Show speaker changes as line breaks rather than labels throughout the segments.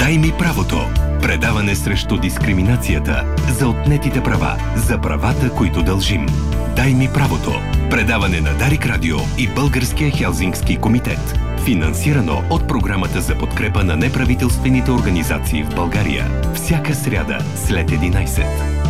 Дай ми правото. Предаване срещу дискриминацията, за отнетите права, за правата, които дължим. Дай ми правото. Предаване на Дарик Радио и Българския Хелзинкски комитет. Финансирано от Програмата за подкрепа на неправителствените организации в България. Всяка сряда след 11.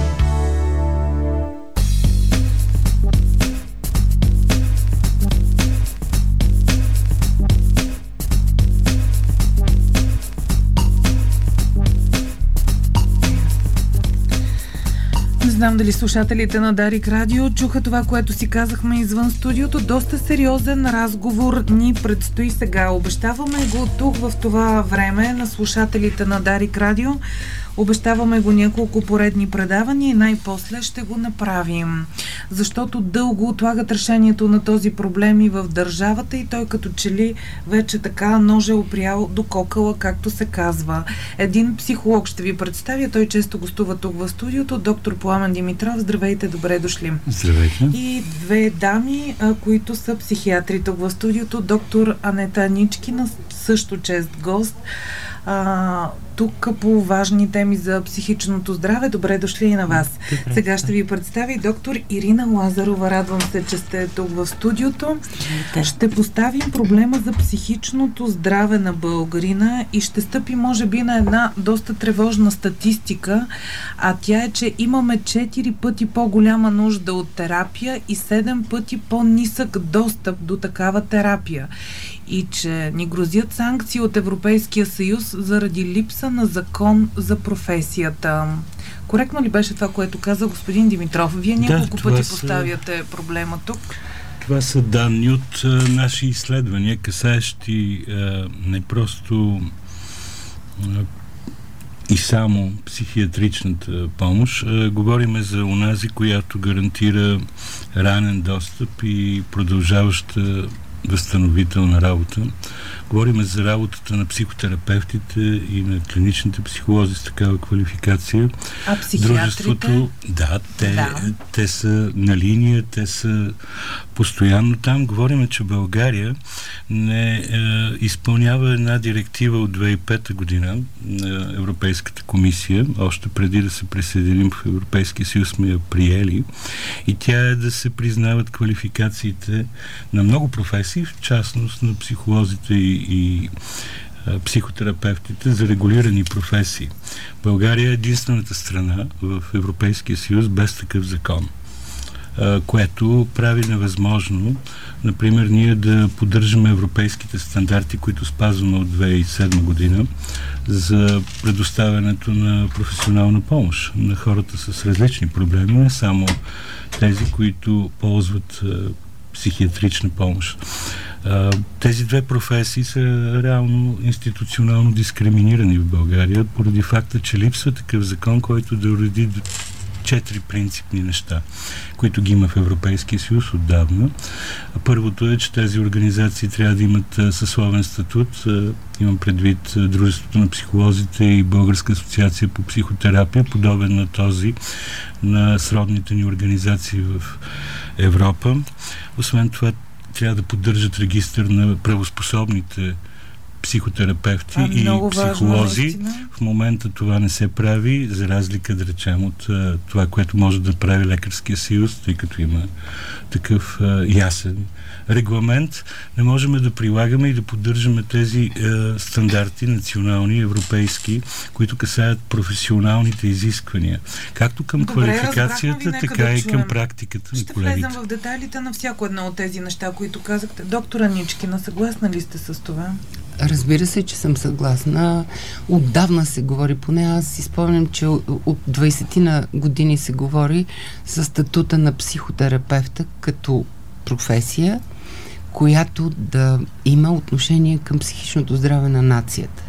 Не знам дали слушателите на Дарик Радио чуха това, което си казахме извън студиото. Доста сериозен разговор ни предстои сега. Обещаваме го тук в това време на слушателите на Дарик Радио. Обещаваме го няколко поредни предавания и най-после ще го направим. Защото дълго отлагат решението на този проблем и в държавата и той като че ли вече така ножа е опрял до кокала, както се казва. Един психолог ще ви представя, той често гостува тук в студиото, доктор Пламен Димитров. Здравейте, добре дошли.
Здравейте.
И две дами, които са психиатри тук в студиото, доктор Анета Аничкина, също чест гост. Тук по важни теми за психичното здраве. Добре дошли и на вас.
Добре.
Сега ще ви представя и доктор Ирина Лазарова. Радвам се, че сте тук в студиото. Ще поставим проблема за психичното здраве на българина и ще стъпи може би на една доста тревожна статистика, а тя е, че имаме 4 пъти по-голяма нужда от терапия и 7 пъти по-нисък достъп до такава терапия. И че ни грозят санкции от Европейския съюз заради липса на закон за професията. Коректно ли беше това, което каза господин Димитров? Вие няколко пъти поставяте проблема тук.
Това са данни от наши изследвания, касаещи не просто и само психиатричната помощ. Говориме за онази, която гарантира ранен достъп и продължаваща възстановителна работа. Говорим за работата на психотерапевтите и на клиничните психолози с такава квалификация.
А психиатрите?
Те са на линия, те са постоянно там. Говорим, че България не изпълнява една директива от 2005 година на Европейската комисия. Още преди да се присъединим в Европейския съюз сме я приели. И тя е да се признават квалификациите на много професии, в частност на психолозите и психотерапевтите за регулирани професии. България е единствената страна в Европейския съюз без такъв закон, което прави невъзможно, например, ние да поддържаме европейските стандарти, които спазваме от 2007 година за предоставянето на професионална помощ на хората с различни проблеми, не само тези, които ползват психиатрична помощ. Тези две професии са реално институционално дискриминирани в България поради факта, че липсва такъв закон, който да уреди 4 принципни неща, които ги има в Европейския съюз отдавна. Първото е, че тези организации трябва да имат съсловен статут. Имам предвид Дружеството на психолозите и Българска асоциация по психотерапия, подобен на този на сродните ни организации в Европа. Освен това, трябва да поддържат регистър на правоспособните психотерапевти и психолози. В момента това не се прави, за разлика, да речем, от това, което може да прави Лекарския съюз, тъй като има такъв ясен регламент. Не можем да прилагаме и да поддържаме тези стандарти, национални, европейски, които касаят професионалните изисквания. Както към квалификацията, така и към практиката на колегите.
Ще влезем в детайлите на всяко едно от тези неща, които казахте. Доктор Аничкина, съгласна ли сте с това?
Разбира се, че съм съгласна. Отдавна се говори, поне аз си спомням, че от 20-на години се говори за статута на психотерапевта като професия, която да има отношение към психичното здраве на нацията.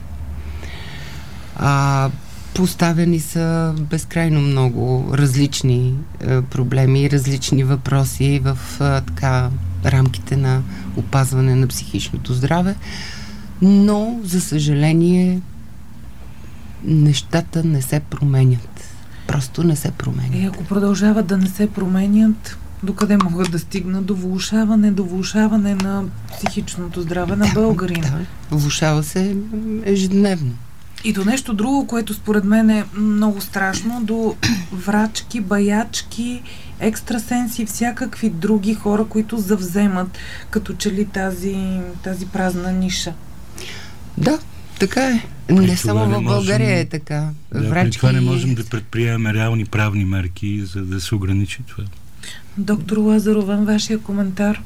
Поставени са безкрайно много различни проблеми и различни въпроси в рамките на опазване на психичното здраве, но, за съжаление, нещата не се променят. Просто не се променят.
И ако продължават да не се променят, докъде могат да стигнат? До влошаване на психичното здраве на българина.
Да, влошава се ежедневно.
И до нещо друго, което според мен е много страшно, до врачки, баячки, екстрасенси, всякакви други хора, които завземат като че ли тази празна ниша.
Да, така е. Не само в България е така.
Да, при това не можем да предприемем реални правни мерки, за да се ограничи това.
Доктор Лазарова, вашия коментар?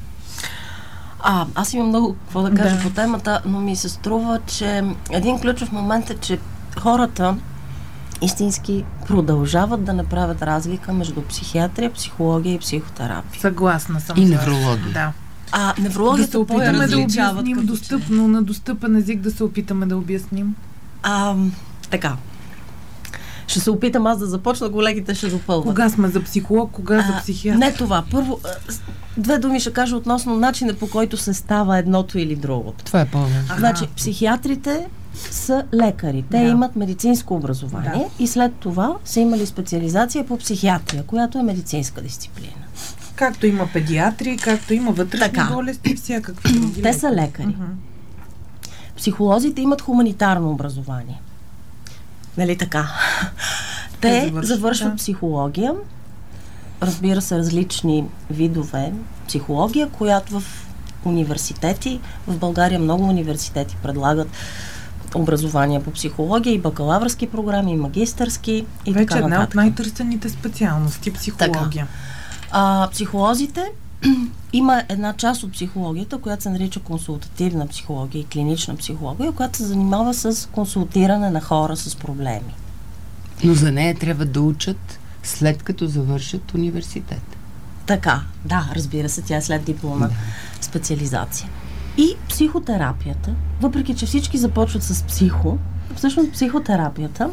Аз имам много какво да кажа по темата, но ми се струва, че един ключов момент е, че хората истински продължават да не правят разлика между психиатрия, психология и психотерапия.
Съгласна съм.
И неврология.
Да.
Неврологията
да се опитаме да обясним
достъпно,
на достъпен език да се опитаме да обясним.
Така. Ще се опитам аз да започна, колегите ще допълват.
Кога сме за психолог, кога за психиатр?
Не това. Първо, две думи ще кажа относно начина, по който се става едното или другото.
Това е по-важно.
Значи, психиатрите са лекари. Те имат медицинско образование и след това са имали специализация по психиатрия, която е медицинска дисциплина.
Както има педиатри, както има вътрешни болести, всякакви други.
Те са лекари. Психолозите имат хуманитарно образование. Нали така? Те завършват психология, разбира се, различни видове психология, която в университети, в България много университети предлагат образование по психология и бакалавърски програми, и магистърски и така нататък.
Вече една от най-търсените специалности психология.
Психолозите има една част от психологията, която се нарича консултативна психология и клинична психология, която се занимава с консултиране на хора с проблеми.
Но за нея трябва да учат след като завършат университет.
Така, да, разбира се, тя е след дипломна специализация. И психотерапията, въпреки че всички започват с всъщност психотерапията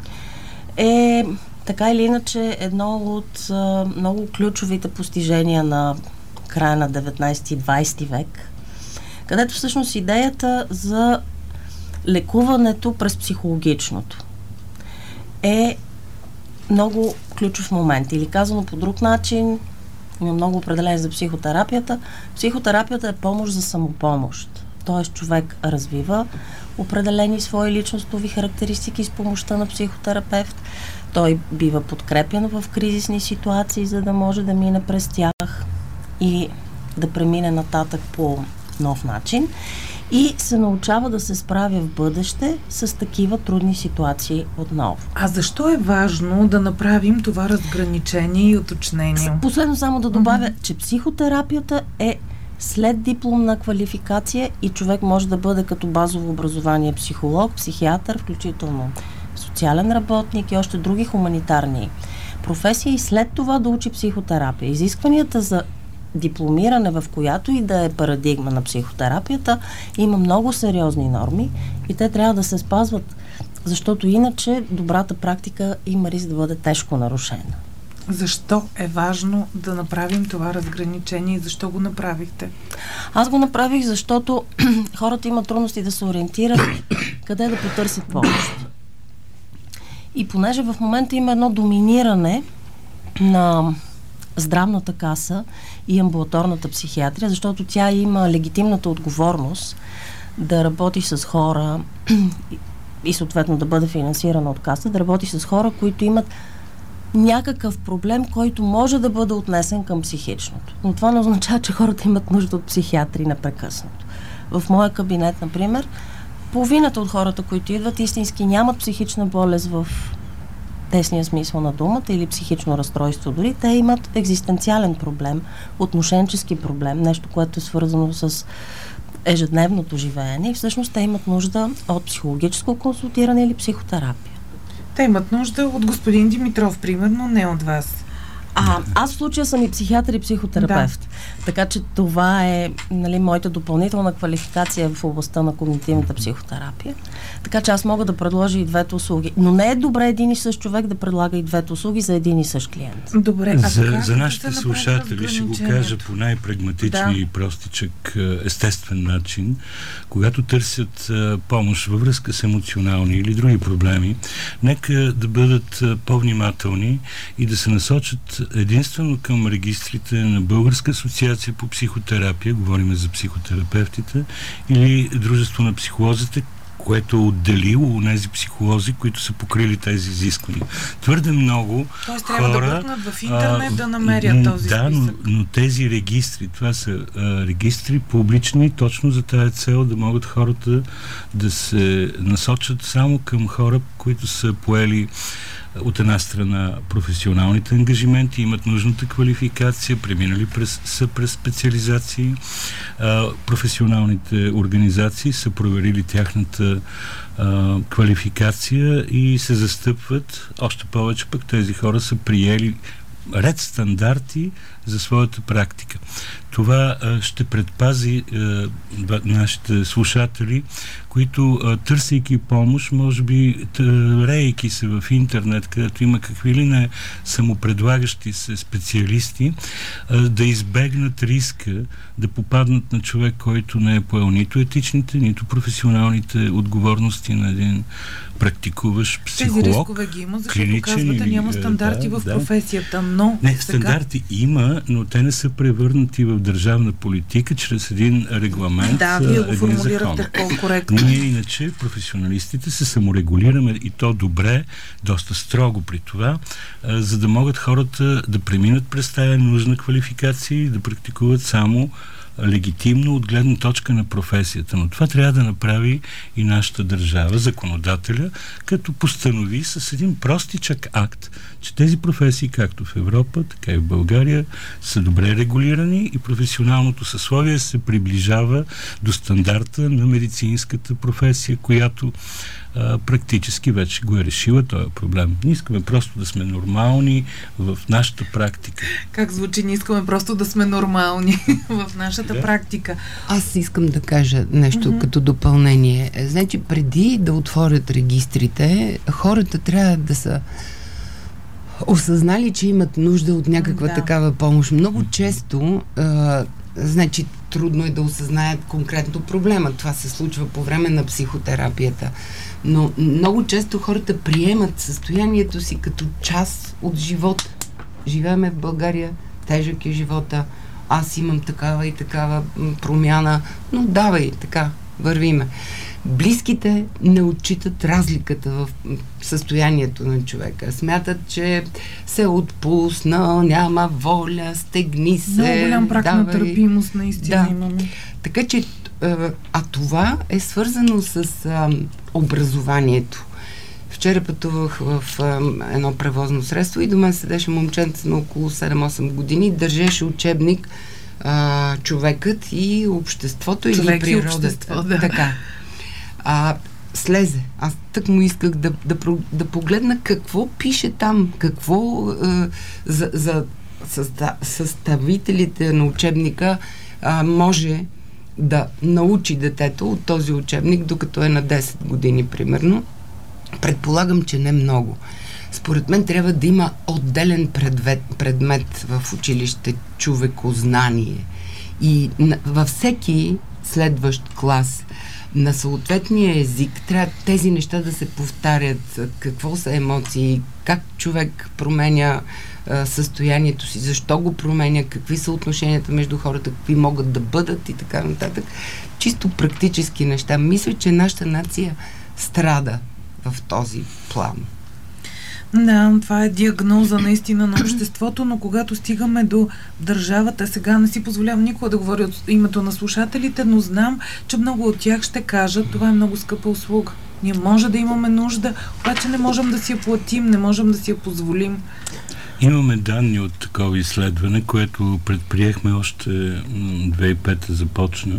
е така или иначе едно от много ключовите постижения на края на 19 и 20 век, където всъщност идеята за лекуването през психологичното е много ключов момент. Или казано по друг начин, има много определение за психотерапията. Психотерапията е помощ за самопомощ. Тоест човек развива определени свои личностови характеристики с помощта на психотерапевт. Той бива подкрепен в кризисни ситуации, за да може да мине през тях и да премине нататък по нов начин. И се научава да се справя в бъдеще с такива трудни ситуации отново.
А защо е важно да направим това разграничение и уточнение?
Последно само да добавя, че психотерапията е след дипломна квалификация и човек може да бъде като базово образование психолог, психиатър, включително социален работник и още други хуманитарни професии и след това да учи психотерапия. Изискванията за дипломиране, в която и да е парадигма на психотерапията, има много сериозни норми и те трябва да се спазват, защото иначе добрата практика има риск да бъде тежко нарушена.
Защо е важно да направим това разграничение и защо го направихте?
Аз го направих, защото хората имат трудности да се ориентират къде да потърсят помощ. И понеже в момента има едно доминиране на здравната каса и амбулаторната психиатрия, защото тя има легитимната отговорност да работи с хора и съответно да бъде финансирана от каса, да работи с хора, които имат някакъв проблем, който може да бъде отнесен към психичното. Но това не означава, че хората имат нужда от психиатри непрекъснато. В моя кабинет, например, половината от хората, които идват, истински нямат психична болест в тесния смисъл на думата или психично разстройство. Дори те имат екзистенциален проблем, отношенчески проблем, нещо, което е свързано с ежедневното живеене и всъщност те имат нужда от психологическо консултиране или психотерапия.
Те имат нужда от господин Димитров, примерно, не от вас.
Аз в случая съм и психиатър и психотерапевт. Да. Така че това е моята допълнителна квалификация в областта на когнитивната психотерапия. Така че аз мога да предложа и двете услуги. Но не е добре един и същ човек да предлага и двете услуги за един и същ клиент.
Добре,
за нашите слушатели ще го кажа по най-прагматичния и простичък естествен начин. Когато търсят помощ във връзка с емоционални или други проблеми, нека да бъдат по-внимателни и да се насочат единствено към регистрите на Българска асоциация по психотерапия, говорим за психотерапевтите, или Дружество на психолозите, което е отделило тези психолози, които са покрили тези изисквания. Твърде много
Тоест,
хора...
трябва да бъркнат в интернет да намерят този списък.
Да, но тези регистри, това са регистри публични, точно за тази цел да могат хората да се насочат само към хора, които са поели от една страна професионалните ангажименти, имат нужната квалификация, преминали през специализации. Професионалните организации са проверили тяхната квалификация и се застъпват. Още повече пък тези хора са приели ред стандарти за своята практика. Това ще предпази нашите слушатели, които търсейки помощ, може би рейки се в интернет, където има какви ли не самопредлагащи се специалисти, да избегнат риска да попаднат на човек, който не е поел нито етичните, нито професионалните отговорности на един практикуващ психолог.
Тези рискове ги има, защото казвате, няма стандарти в професията, но...
Не, стандарти има, но те не са превърнати в държавна политика чрез един регламент.
Да, вие го формулирахте по-коректно.
Ние иначе, професионалистите, се саморегулираме и то добре, доста строго при това, за да могат хората да преминат през тая нужна квалификация и да практикуват само легитимно от гледна точка на професията. Но това трябва да направи и нашата държава, законодателя, като постанови с един простичък акт, че тези професии, както в Европа, така и в България, са добре регулирани и професионалното съсловие се приближава до стандарта на медицинската професия, която практически вече го е решила този проблем. Не искаме просто да сме нормални в нашата практика.
Как звучи? Не искаме просто да сме нормални в нашата практика.
Аз искам да кажа нещо като допълнение. Значи, преди да отворят регистрите, хората трябва да са осъзнали, че имат нужда от някаква такава помощ. Много често значи трудно е да осъзнаят конкретно проблема. Това се случва по време на психотерапията. Но много често хората приемат състоянието си като част от живота. Живееме в България, тежък е живота, аз имам такава и такава промяна, но давай, така, вървиме. Близките не отчитат разликата в състоянието на човека. Смятат, че се отпусна, няма воля, стегни се.
Много голям прак на търпимост наистина имаме.
Така че, това е свързано с образованието. Вчера пътувах в едно превозно средство и до мен седеше момченце на около 7-8 години, държеше учебник човекът и обществото или природата. Така. Слезе. Аз тък му исках да погледна какво пише там, какво за съставителите на учебника може да научи детето от този учебник, докато е на 10 години, примерно. Предполагам, че не много. Според мен трябва да има отделен предмет в училище човекознание. И във всеки следващ клас на съответния език трябва тези неща да се повтарят. Какво са емоции, как човек променя състоянието си, защо го променя, какви са отношенията между хората, какви могат да бъдат и така нататък. Чисто практически неща. Мисля, че нашата нация страда в този план.
Да, това е диагноза наистина на обществото, но когато стигаме до държавата, сега не си позволявам никога да говоря от името на слушателите, но знам, че много от тях ще кажат, това е много скъпа услуга. Ние може да имаме нужда, обаче не можем да си я платим, не можем да си я позволим.
Имаме данни от такова изследване, което предприехме още 2005 започна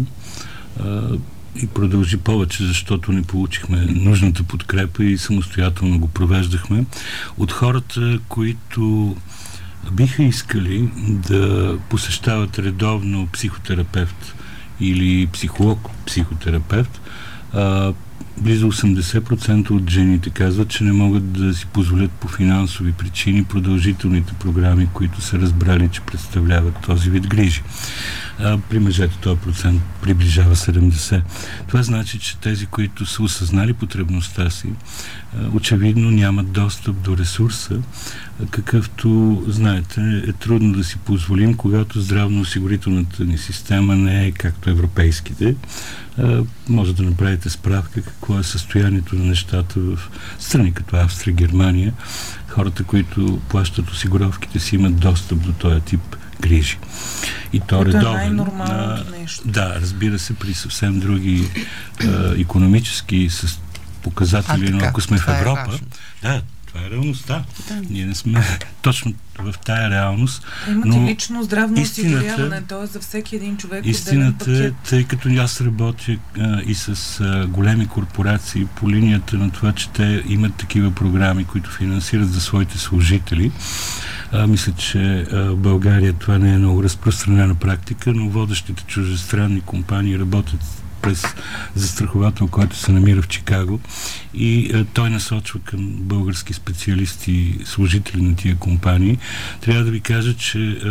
и продължи повече, защото не получихме нужната подкрепа и самостоятелно го провеждахме. От хората, които биха искали да посещават редовно психотерапевт или психолог-психотерапевт, близо 80% от жените казват, че не могат да си позволят по финансови причини продължителните програми, които са разбрали, че представляват този вид грижи. При мъжете този процент приближава 70. Това значи, че тези, които са осъзнали потребността си, очевидно нямат достъп до ресурса, какъвто, знаете, е трудно да си позволим, когато здравноосигурителната ни система не е както европейските. Може да направите справка какво е състоянието на нещата в страни като Австрия, Германия. Хората, които плащат осигуровките си, имат достъп до този тип грижи. И то редовен.
Това е най-нормалното нещо.
Да, разбира се, при съвсем други икономически показатели, но ако сме в Европа, това е реалността. Да. Ние не сме точно в тая реалност.
Имате лично здравно осигуряване, т.е. за всеки един човек.
Истината е, тъй като аз работя и с големи корпорации по линията на това, че те имат такива програми, които финансират за своите служители. Мисля, че в България това не е много разпространена практика, но водещите чуждестранни компании работят през застраховател, който се намира в Чикаго, и той насочва към български специалисти, служители на тия компании. Трябва да ви кажа, че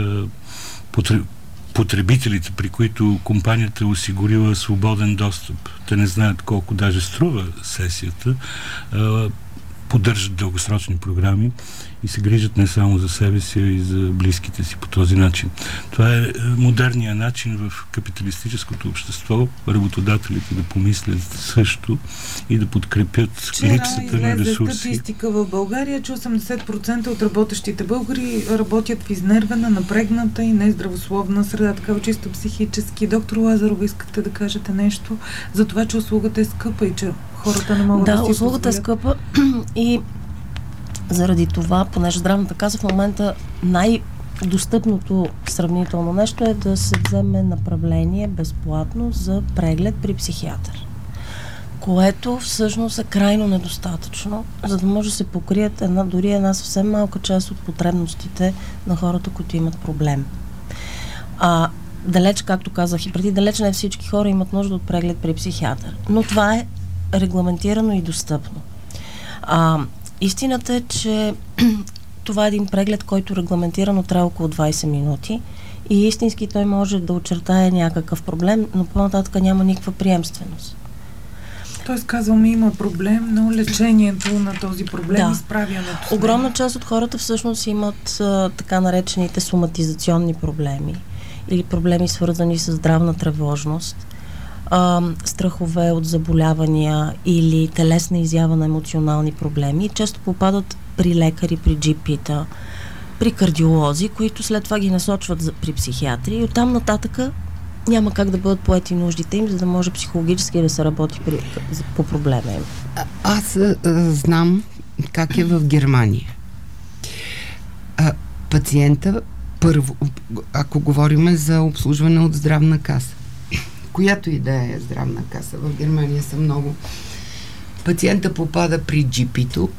потребителите, при които компанията е осигурила свободен достъп, те не знаят колко даже струва сесията, поддържат дългосрочни програми и се грижат не само за себе си, а и за близките си по този начин. Това е модерният начин в капиталистическото общество, работодателите да помислят също и да подкрепят липсата на ресурси.
Статистика в България, че 80% от работещите българи работят в изнервена, напрегната и нездравословна среда, такава чисто психически. Доктор Лазарова, искате да кажете нещо за това, че услугата е скъпа и че хората не могат да си позволят?
Да, услугата е скъпа и заради това, понеже здравната каса в момента най-достъпното сравнително нещо е да се вземе направление безплатно за преглед при психиатър, което всъщност е крайно недостатъчно, за да може да се покрият дори една съвсем малка част от потребностите на хората, които имат проблем. Далеч, както казах и преди, далеч не всички хора имат нужда от преглед при психиатър, но това е регламентирано и достъпно. Истината е, че това е един преглед, който регламентирано трябва около 20 минути и истински той може да очертае някакъв проблем, но по-нататък няма никаква приемственост.
Тоест, казваме, има проблем, но лечението на този проблем и справянето с
огромна част от хората всъщност имат така наречените соматизационни проблеми или проблеми свързани с здравна тревожност, страхове от заболявания или телесна изява на емоционални проблеми и често попадат при лекари, при джипита, при кардиолози, които след това ги насочват при психиатри и оттам нататъка няма как да бъдат поети нуждите им, за да може психологически да се работи по проблема им.
Аз знам как е в Германия. Пациента, първо, ако говорим за обслужване от здравна каса, която и да е здравна каса, в Германия са много. Пациента попада при джипито.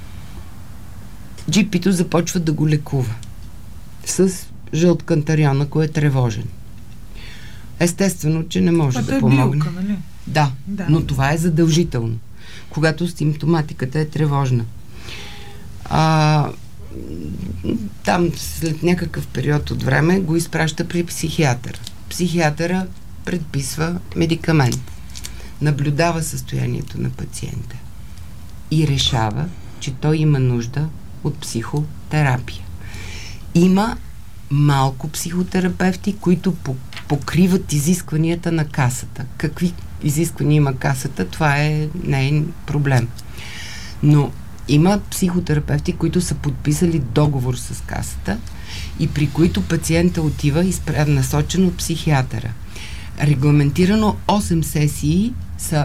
Джипито започва да го лекува с жълт кантарион, ако е тревожен. Естествено, че не може да помогне.
Билка, нали?
Да, но това е задължително, когато симптоматиката е тревожна. Там след някакъв период от време го изпраща при психиатър. Психиатъра предписва медикамент, наблюдава състоянието на пациента и решава, че той има нужда от психотерапия. Има малко психотерапевти, които покриват изискванията на касата. Какви изисквания има касата, това не е проблем. Но има психотерапевти, които са подписали договор с касата и при които пациента отива насочен от психиатъра. Регламентирано 8 сесии са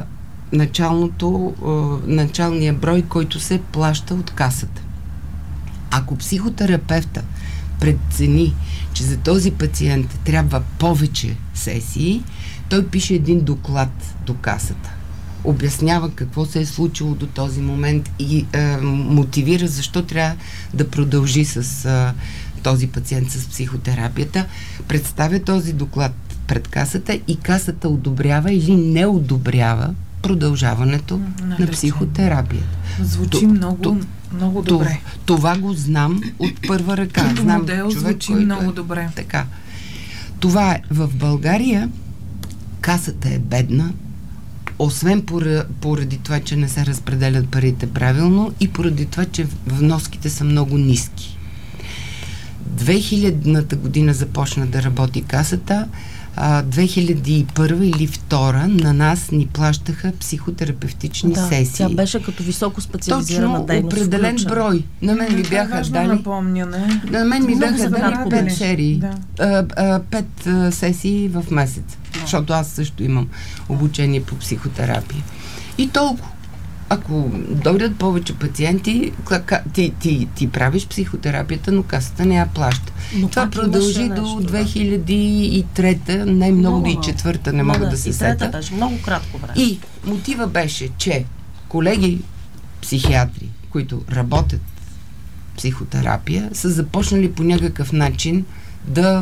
началния брой, който се плаща от касата. Ако психотерапевта прецени, че за този пациент трябва повече сесии, той пише един доклад до касата. Обяснява какво се е случило до този момент и мотивира защо трябва да продължи с този пациент с психотерапията. Представя този доклад пред касата и касата одобрява или не одобрява продължаването на психотерапията.
Звучи много добре.
Това го знам от първа ръка. Знам
модел
човек,
звучи много добре.
Така. Това е. В България касата е бедна, освен поради това, че не се разпределят парите правилно и поради това, че вноските са много ниски. 2000-та година започна да работи касата, 2001 или 2002 на нас ни плащаха психотерапевтични сесии.
Тя беше като високо специализирана дейност.
Точно определен брой. На мен ми бяха дали...
напомняне.
На мен ми бяха дали 5 серии. 5 сесии в месец. Защото аз също имам обучение по психотерапия. И толкова. Ако дойдат повече пациенти, ти правиш психотерапията, но касата не я плаща. Но това продължи до 2003, най-много до и 2004, не мога да се сета.
Беше много кратко време.
И мотива беше, че колеги психиатри, които работят психотерапия, са започнали по някакъв начин да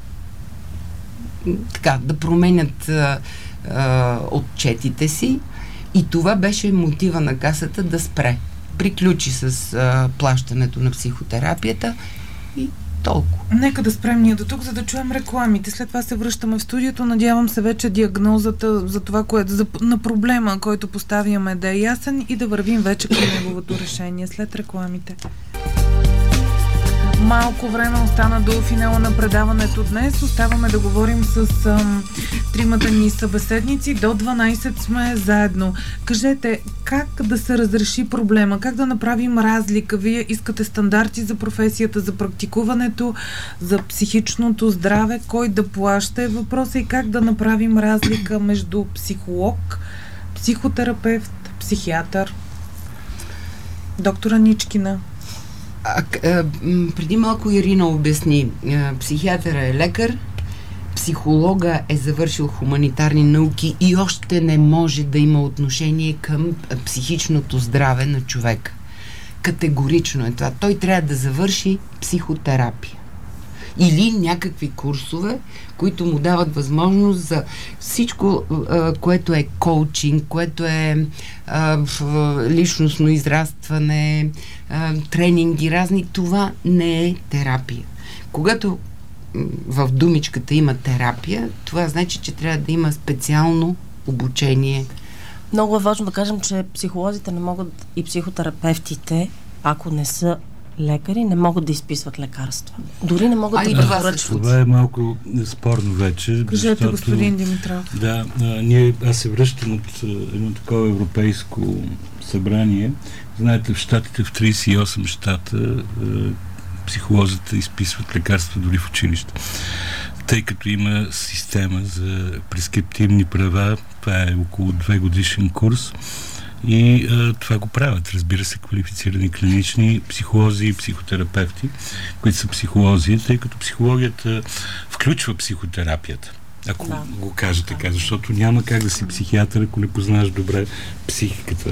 променят отчетите си. И това беше мотива на касата да спре. Приключи с плащането на психотерапията и толкова.
Нека да спрем ние до тук, за да чуем рекламите. След това се връщаме в студиото. Надявам се вече диагнозата за това, на проблема, който поставяме, да е ясен и да вървим вече към неговото решение след рекламите. Малко време остана до финала на предаването днес. Оставаме да говорим с тримата ни събеседници. До 12 сме заедно. Кажете, как да се разреши проблема? Как да направим разлика? Вие искате стандарти за професията, за практикуването, за психичното здраве. Кой да плаща е въпросът и как да направим разлика между психолог, психотерапевт, психиатър? Доктора Ничкина.
Преди малко Ирина обясни. Психиатъра е лекар, психолога е завършил хуманитарни науки и още не може да има отношение към психичното здраве на човека. Категорично е това. Той трябва да завърши психотерапия. Или някакви курсове, които му дават възможност за всичко, което е коучинг, което е личностно израстване, тренинги разни. Това не е терапия. Когато в думичката има терапия, това значи, че трябва да има специално обучение.
Много е важно да кажем, че психолозите не могат и психотерапевтите, ако не са лекари, не могат да изписват лекарства. Дори не могат да препоръчват.
Това е малко спорно вече.
Кажете, господин Димитров.
Да, аз се връщам от едно такова европейско събрание. Знаете, в щатите, в 38 щата психолозите изписват лекарства дори в училище. Тъй като има система за прескриптивни права, това е около 2 годишен курс, и това го правят, разбира се, квалифицирани клинични психолози и психотерапевти, които са психолози, тъй като психологията включва психотерапията. Ако го кажа така, защото няма как да си психиатър, ако не познаваш добре психиката.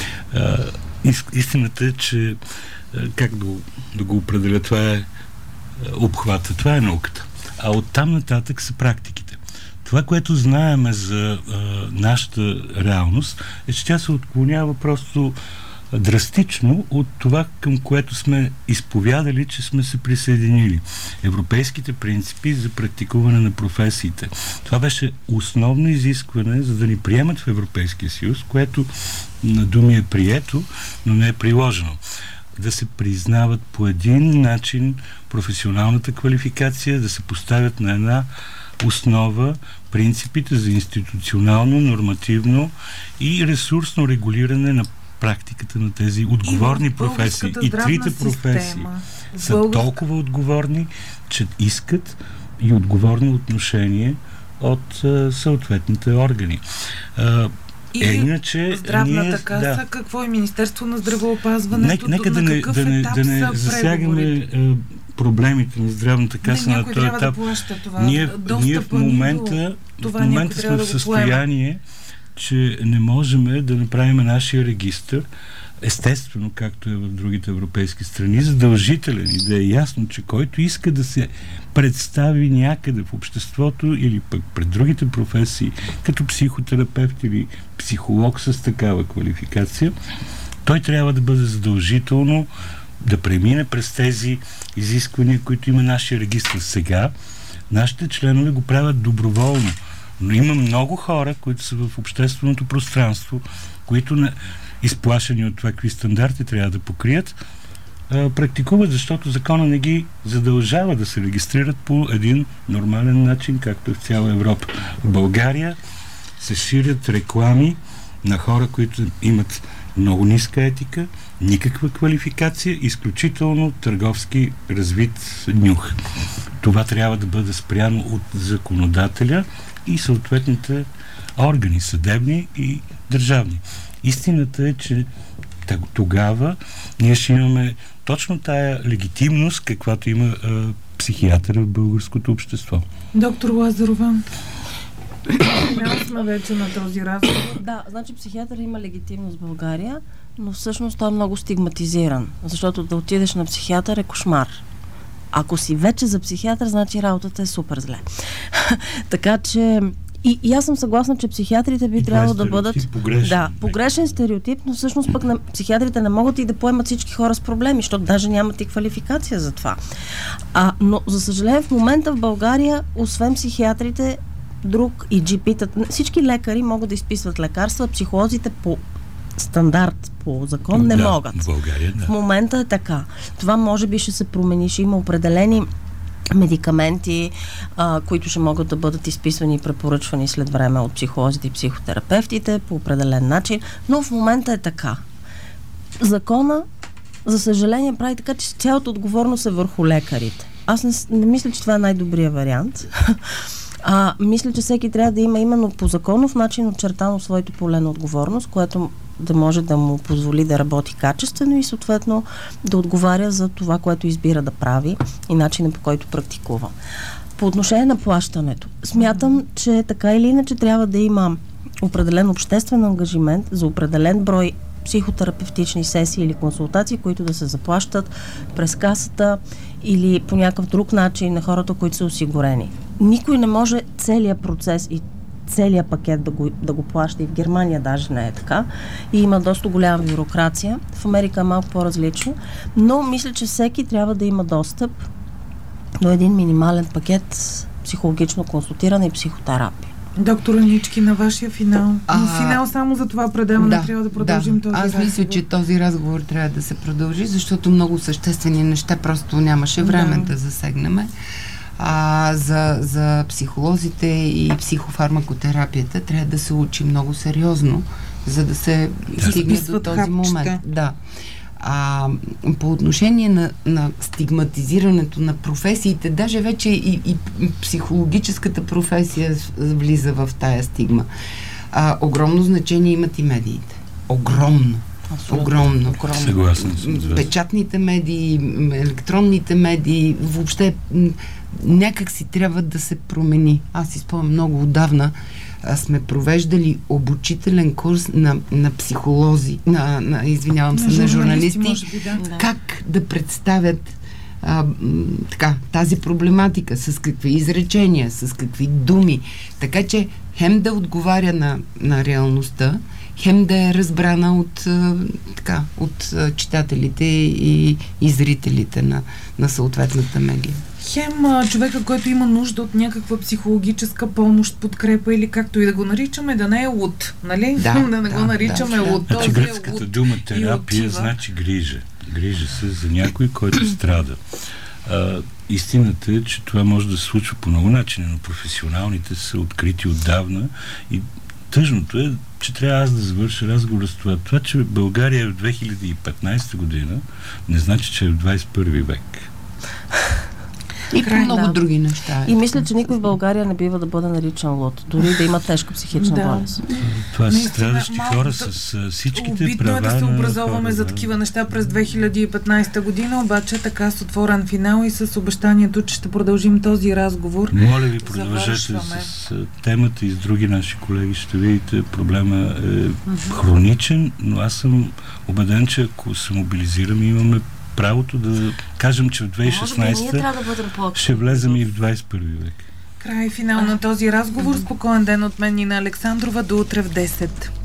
Истината е, че как да го определя, това е обхвата, това е науката. А оттам нататък са практиките. Това, което знаеме за нашата реалност, е, че тя се отклонява просто драстично от това, към което сме изповядали, че сме се присъединили. Европейските принципи за практикуване на професиите. Това беше основно изискване, за да ни приемат в Европейския съюз, което на думи е прието, но не е приложено. Да се признават по един начин професионалната квалификация, да се поставят на една основа принципите за институционално, нормативно и ресурсно регулиране на практиката на тези отговорни професии. И трите професии са толкова отговорни, че искат и отговорно отношение от съответните органи.
Иначе здравната каса, какво е Министерство на здравеопазването?
Нека да не засягаме проблемите на здравната каса на този етап. Ние в момента сме в състояние, че не можем да направим нашия регистър, естествено, както е в другите европейски страни, задължителен и да е ясно, че който иска да се представи някъде в обществото или пък пред другите професии, като психотерапевт или психолог с такава квалификация, той трябва да бъде задължително да премине през тези изисквания, които има нашия регистър сега, Нашите членове го правят доброволно. Но има много хора, които са в общественото пространство, които изплашени от това, какви стандарти трябва да покрият, практикуват, защото закона не ги задължава да се регистрират по един нормален начин, както е в цяла Европа. В България се ширят реклами на хора, които имат много ниска етика, никаква квалификация, изключително търговски развит нюх. Това трябва да бъде спряно от законодателя и съответните органи, съдебни и държавни. Истината е, че тогава ние ще имаме точно тая легитимност, каквато има психиатър в българското общество.
Доктор Лазарова, не сме вече на този разговор.
Да, значи психиатър има легитимност в България, но всъщност той е много стигматизиран, защото да отидеш на психиатър е кошмар. Ако си вече за психиатър, значи работата е супер зле. Така че и аз съм съгласна, че психиатрите би трябвало да бъдат погрешен стереотип, но всъщност пък психиатрите не могат и да поемат всички хора с проблеми, защото даже нямат и квалификация за това. Но за съжаление в момента в България, освен психиатрите, друг и GP-тата, всички лекари могат да изписват лекарства, психолозите по стандарт, по закон не могат.
В България,
В момента е така. Това може би ще се промени, ще има определени медикаменти, които ще могат да бъдат изписвани и препоръчвани след време от психолозите и психотерапевтите по определен начин, но в момента е така. Закона, за съжаление, прави така, че цялата отговорност е върху лекарите. Аз не мисля, че това е най-добрият вариант. Мисля, че всеки трябва да има именно по законов начин очертано своето поле на отговорност, което да може да му позволи да работи качествено и съответно да отговаря за това, което избира да прави и начинът, по който практикува. По отношение на плащането, смятам, че така или иначе трябва да има определен обществен ангажимент за определен брой психотерапевтични сесии или консултации, които да се заплащат през касата или по някакъв друг начин на хората, които са осигурени. Никой не може целият процес и целият пакет да го плаща, и в Германия даже не е така, и има доста голяма бюрокрация. В Америка е малко по-различно, но мисля, че всеки трябва да има достъп до един минимален пакет психологично консултиране и психотерапия.
Доктор Анички, на вашия финал. Финал само за това предаване трябва да продължим този разговор.
Аз мисля, че този разговор трябва да се продължи, защото много съществени неща просто нямаше време да засегнем. За психолозите и психофармакотерапията трябва да се учи много сериозно, за да се стигне до този момент. Да. По отношение на стигматизирането на професиите, даже вече и психологическата професия влиза в тая стигма. Огромно значение имат и медиите. Огромно.
Съгласен съм.
Печатните медии, електронните медии, въобще някак си трябва да се промени. Аз си спомням много отдавна, сме провеждали обучителен курс на психолози, на журналисти, как да представят тази проблематика, с какви изречения, с какви думи, така че хем да отговаря на реалността, хем да е разбрана от читателите и зрителите на съответната медия.
Хем човека, който има нужда от някаква психологическа помощ, подкрепа или както и да го наричаме, да не е луд, нали? Да не го наричаме луд.
Значи гръцката дума терапия значи грижа. Грижа се за някой, който страда. Истината е, че това може да се случва по много начини, но професионалните са открити отдавна и тъжното е, че трябва аз да завърша разговора с това. Това, че България е в 2015 година, не значи, че е в 21 век.
И по много други неща.
И мисля, че никой в България не бива да бъде наричан луд, дори да има тежка психична болест.
Това са страдащи хора с всичките права.
Обидно е да се образоваме за такива неща през 2015 година, обаче така с отворен финал и с обещанието, че ще продължим този разговор.
Моля ви, продължете с темата и с други наши колеги. Ще видите, проблема е хроничен, но аз съм убеден, че ако се мобилизираме, имаме правото да кажем, че в 2016 ще влезем и в 21 век.
Край финал на този разговор. Спокоен ден от мен, Нина Александрова. До утре в 10.